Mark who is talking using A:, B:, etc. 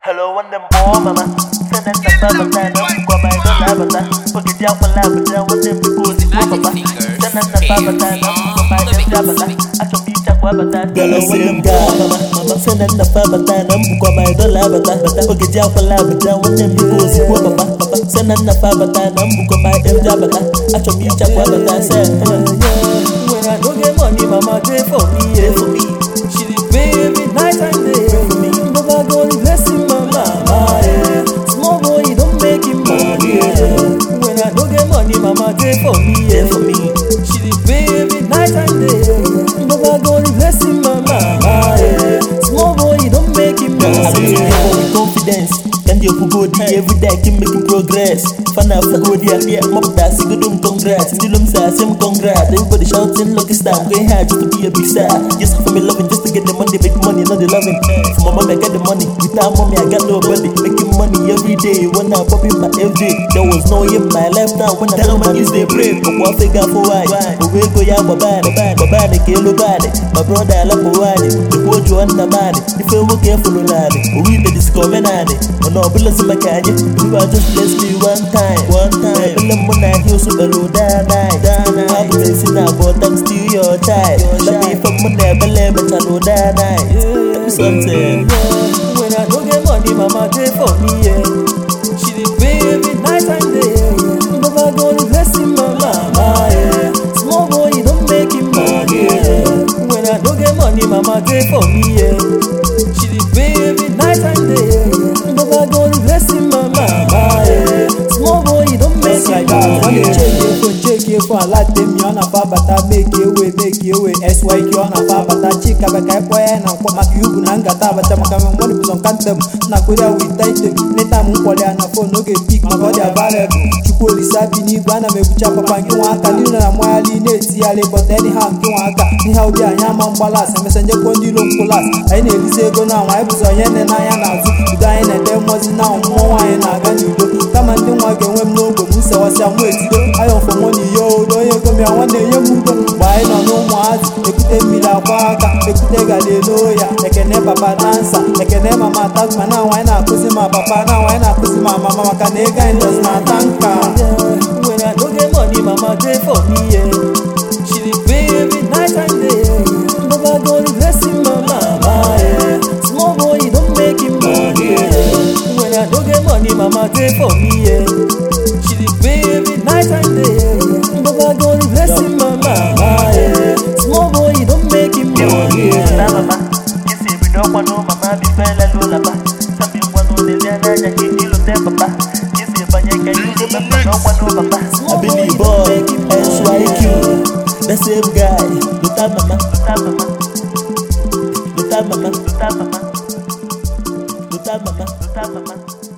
A: Hello, one them more, mama. Send them the baba time, I'm going to lavender. Forget your lavender, what them people is papa. Send them the baba time, I'm going to lavender. I can be that wabata. Hello, one them guy, mama. Send them the baba time, I'm going to lavender. Forget your lavender, what them people is papa. Send them the baba time, I'm going to lavender. I can be that wabata. When I don't get money, mama, pay for me, yeah, for me. She did pay every night and day for me. Baba God blessing my mama, yeah. Small boy, he don't make him money, yeah. When I don't get money, mama pay for me, yeah, for me. She did pay every night and day. Baba God blessing my mama, yeah. Small boy, he don't make him money. I be with confidence. Can't you go there every day? Keep making progress. Fan out for go there, yeah. Mop that, see good congrats. Dilum say same congrats. Everybody shouting, lucky star. I'm going hard just to be a big star. Just for me loving, just to get the money, make money, not the loving. For my mom, I got the money. Without mommy, I got nobody. Making money every day. When I pop in my FJ, there was no in my life now. When I tell my kids they pray, but what figure for why? We go ya babade, babade, kilo bade. My brother I love babade. The boy you on the body. If you work careful, lad, we the discover nade. No, bless my kanye. You are just bless me one time. I believe when I hear so below that night. I'm blessing now, but I'm still your child. Let me from when I believe but I know that night. Tell me something. When I don't get money, mama pay for me, yeah. She did pay every night and day. Baba God blessing my mama, yeah. Small boy, he don't make him money, yeah. When I don't get money, mama pay for me, yeah. She did pay every night and day. Baba God blessing my mama, yeah. Small boy, he don't make him money.
B: Check your phone, like them, you're not bata, make your way. SY, you're not bata, chica, but I boy, and I'm from Macubu, Nangata, but I'm coming on Cantum, Nakuda with title, Netam, and a phone, no get pick, my body available. Chupoli Sabini, Ghana, Chapa, Panguaka, Luna, Mwali, Netiale, but anyhow, anyhow, the Ayaman Balas, and Messenger Condilo Polas. I need to say, go now, I was a yen and I am out, dying and there was now more and I can do. Come and do again when no Musa was some way to go. I offer money, yo, don't you come here one day, you move. Why no more? They could take me la waka, they could take a lawyer, they can never dancer, they can never attack my now. Why not pussy my papa now? Why not pussy my mama? Can they kind does not thank her?
A: When I don't get money, mama pay for me, yeah. She did pay every night and day. Baba God blessing my mama, yeah. Small boy, he don't make him money, yeah. When I don't get money, mama pay for me, yeah. She did pay every night and day. Baba God blessing my mama, yeah. Small boy, he don't make him money, yeah. Mama, you see we don't want no mama be fella lullaby. Some people want to live there, I can't deal with them, papa. You see if I can use it, but I don't want no papa. I believe boy, SYQ, the same guy. Luta mama, luta mama, luta mama, luta mama, luta mama, luta mama.